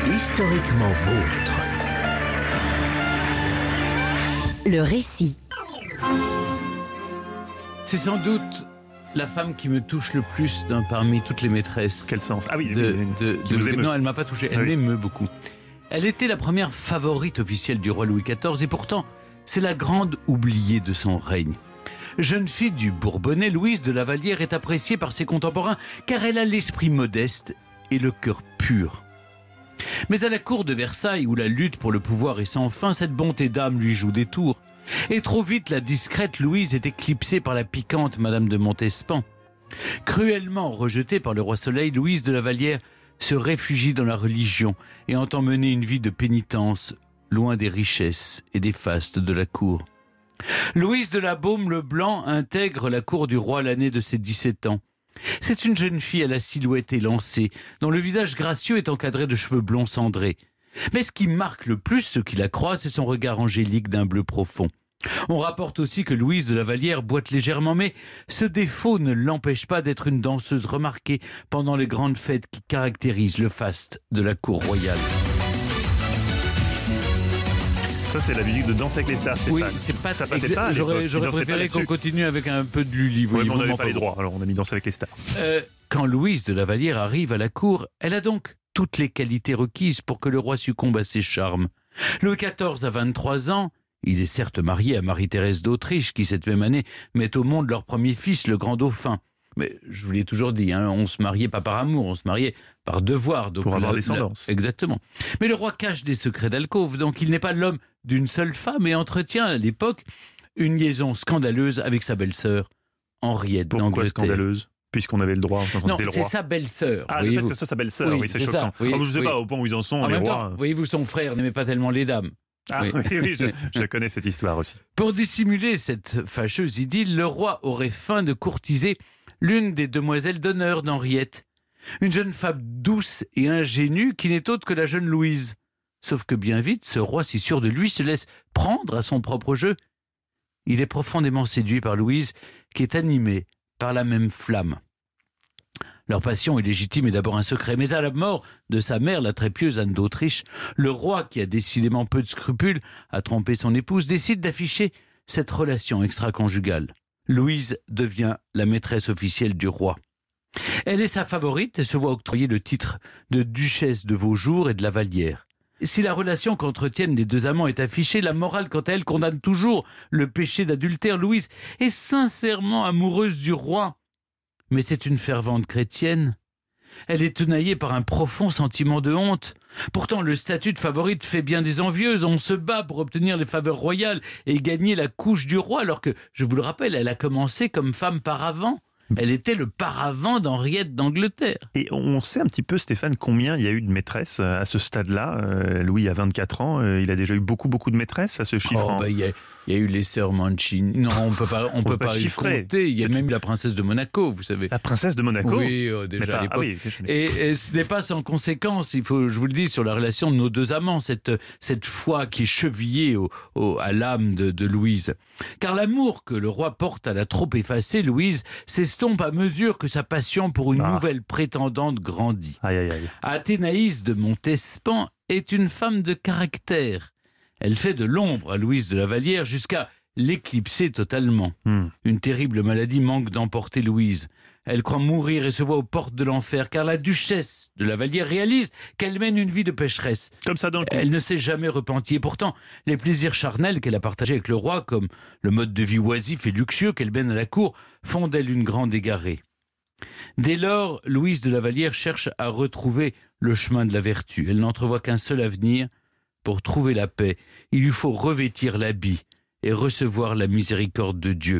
Historiquement vôtre. Le récit. C'est sans doute la femme qui me touche le plus parmi toutes les maîtresses. Quel sens? Ah oui, qui vous émeut. Non, elle m'a pas touché, elle m'émeut beaucoup. Elle était la première favorite officielle du roi Louis XIV et pourtant, c'est la grande oubliée de son règne. Jeune fille du Bourbonnais, Louise de La Vallière est appréciée par ses contemporains car elle a l'esprit modeste et le cœur pur. Mais à la cour de Versailles, où la lutte pour le pouvoir est sans fin, cette bonté d'âme lui joue des tours. Et trop vite, la discrète Louise est éclipsée par la piquante Madame de Montespan. Cruellement rejetée par le roi Soleil, Louise de La Vallière se réfugie dans la religion et entend mener une vie de pénitence, loin des richesses et des fastes de la cour. Louise de la Baume-le-Blanc intègre la cour du roi l'année de ses 17 ans. C'est une jeune fille à la silhouette élancée, dont le visage gracieux est encadré de cheveux blonds cendrés. Mais ce qui marque le plus ce qui la croit, c'est son regard angélique d'un bleu profond. On rapporte aussi que Louise de La Vallière boite légèrement, mais ce défaut ne l'empêche pas d'être une danseuse remarquée pendant les grandes fêtes qui caractérisent le faste de la cour royale. Ça, c'est la musique de Danse avec les stars, Stéphane. Oui, c'est pas ça passait pas. J'aurais préféré qu'on continue avec un peu de Lully. Oui, mais on n'avait pas les droits, alors on a mis Danse avec les stars. Quand Louise de La Vallière arrive à la cour, elle a donc toutes les qualités requises pour que le roi succombe à ses charmes. Louis XIV a 23 ans. Il est certes marié à Marie-Thérèse d'Autriche, qui cette même année met au monde leur premier fils, le grand dauphin. Mais je vous l'ai toujours dit, on se mariait pas par amour, on se mariait par devoir. Donc pour avoir descendance. Exactement. Mais le roi cache des secrets d'alcôve, donc il n'est pas l'homme d'une seule femme et entretient à l'époque une liaison scandaleuse avec sa belle-sœur, Henriette d'Angleterre. Pourquoi scandaleuse ? Puisqu'on avait le droit. Non, c'est sa belle-sœur. Ah, le fait que ce soit sa belle-sœur, oui, c'est choquant. Ça, oui, je ne sais pas au point où ils en sont, les rois. Voyez-vous, son frère n'aimait pas tellement les dames. Ah oui, je connais cette histoire aussi. Pour dissimuler cette fâcheuse idylle, le roi aurait feint de courtiser l'une des demoiselles d'honneur d'Henriette. Une jeune femme douce et ingénue qui n'est autre que la jeune Louise. Sauf que bien vite, ce roi, si sûr de lui, se laisse prendre à son propre jeu. Il est profondément séduit par Louise, qui est animée par la même flamme. Leur passion est légitime et d'abord un secret, mais à la mort de sa mère, la très pieuse Anne d'Autriche, le roi, qui a décidément peu de scrupules à tromper son épouse, décide d'afficher cette relation extra-conjugale. Louise devient la maîtresse officielle du roi. Elle est sa favorite et se voit octroyer le titre de duchesse de Vaujours et de La Vallière. Si la relation qu'entretiennent les deux amants est affichée, la morale, quant à elle, condamne toujours le péché d'adultère. Louise est sincèrement amoureuse du roi. Mais c'est une fervente chrétienne. Elle est tenaillée par un profond sentiment de honte. Pourtant, le statut de favorite fait bien des envieuses. On se bat pour obtenir les faveurs royales et gagner la couche du roi, alors que, je vous le rappelle, elle a commencé comme femme paravent. Elle était le paravent d'Henriette d'Angleterre. Et on sait un petit peu, Stéphane, combien il y a eu de maîtresses à ce stade-là. Louis a 24 ans, il a déjà eu beaucoup de maîtresses à ce chiffre. Il y a eu les sœurs Mancini. Non, on peut pas chiffrer. Compter. Il y a même la princesse de Monaco, vous savez. La princesse de Monaco ? Oui, déjà à l'époque. Et ce n'est pas sans conséquence, je vous le dis, sur la relation de nos deux amants, cette foi qui est chevillée à l'âme de Louise. Car l'amour que le roi porte à la trop effacée Louise s'estompe à mesure que sa passion pour une nouvelle prétendante grandit. Athénaïs de Montespan est une femme de caractère. Elle fait de l'ombre à Louise de La Vallière jusqu'à l'éclipser totalement. Une terrible maladie manque d'emporter Louise. Elle croit mourir et se voit aux portes de l'enfer, car la duchesse de La Vallière réalise qu'elle mène une vie de pécheresse. Comme ça dans le coup. Elle ne s'est jamais repentie. Et pourtant, les plaisirs charnels qu'elle a partagés avec le roi, comme le mode de vie oisif et luxueux qu'elle mène à la cour, font d'elle une grande égarée. Dès lors, Louise de La Vallière cherche à retrouver le chemin de la vertu. Elle n'entrevoit qu'un seul avenir. Pour trouver la paix, il lui faut revêtir l'habit et recevoir la miséricorde de Dieu.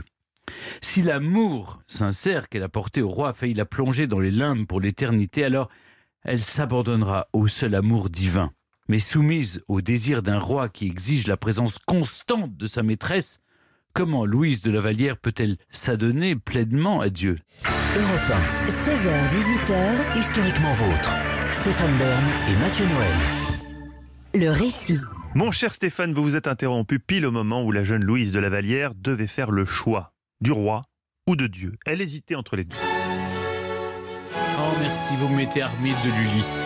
Si l'amour sincère qu'elle a porté au roi a failli la plonger dans les limbes pour l'éternité, alors elle s'abandonnera au seul amour divin. Mais soumise au désir d'un roi qui exige la présence constante de sa maîtresse, comment Louise de La Vallière peut-elle s'adonner pleinement à Dieu ? Europe 1. 16h-18h. Historiquement vôtre. Stéphane Bern et Mathieu Noël. Le récit. Mon cher Stéphane, vous vous êtes interrompu pile au moment où la jeune Louise de La Vallière devait faire le choix du roi ou de Dieu. Elle hésitait entre les deux. Oh merci, vous me mettez armé de Lully.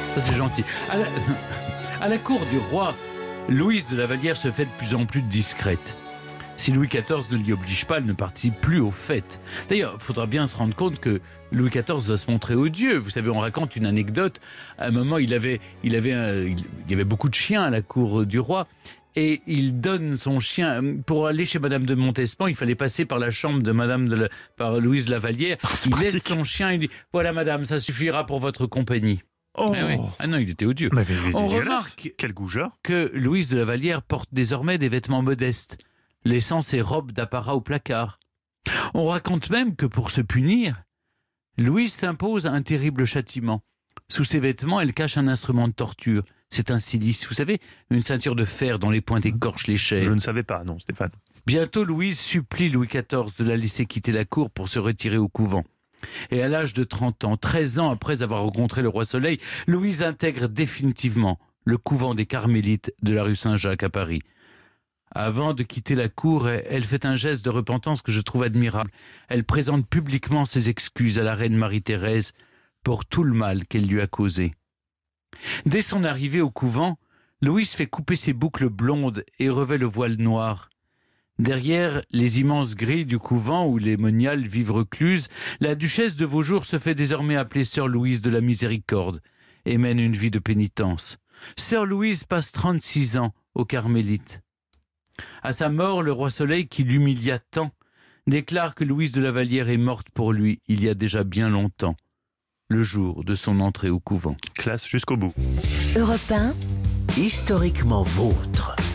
Ça, c'est gentil. À la cour du roi, Louise de la Vallière se fait de plus en plus discrète. Si Louis XIV ne l'y oblige pas, elle ne participe plus aux fêtes. D'ailleurs, il faudra bien se rendre compte que Louis XIV va se montrer odieux. Vous savez, on raconte une anecdote. À un moment, il y avait beaucoup de chiens à la cour du roi. Et il donne son chien pour aller chez Madame de Montespan. Il fallait passer par la chambre de par Louise de la Vallière. Il laisse son chien. Il dit voilà, Madame, ça suffira pour votre compagnie. Oh. Ah, oui. Ah non, il était odieux. Mais on remarque quel goujat que Louise de la Vallière porte désormais des vêtements modestes, laissant ses robes d'apparat au placard. On raconte même que pour se punir, Louise s'impose un terrible châtiment. Sous ses vêtements, elle cache un instrument de torture. C'est un cilice, vous savez, une ceinture de fer dont les pointes écorchent les chairs. Je ne savais pas, non, Stéphane. Bientôt, Louise supplie Louis XIV de la laisser quitter la cour pour se retirer au couvent. Et à l'âge de 30 ans, 13 ans après avoir rencontré le roi Soleil, Louise intègre définitivement le couvent des Carmélites de la rue Saint-Jacques à Paris. Avant de quitter la cour, elle fait un geste de repentance que je trouve admirable. Elle présente publiquement ses excuses à la reine Marie-Thérèse pour tout le mal qu'elle lui a causé. Dès son arrivée au couvent, Louise fait couper ses boucles blondes et revêt le voile noir. Derrière les immenses grilles du couvent où les moniales vivent recluses, la duchesse de Vaujours se fait désormais appeler sœur Louise de la Miséricorde et mène une vie de pénitence. Sœur Louise passe 36 ans aux Carmélites. À sa mort, le roi Soleil, qui l'humilia tant, déclare que Louise de la Vallière est morte pour lui il y a déjà bien longtemps, le jour de son entrée au couvent. Classe jusqu'au bout. Europe 1, Historiquement vôtre.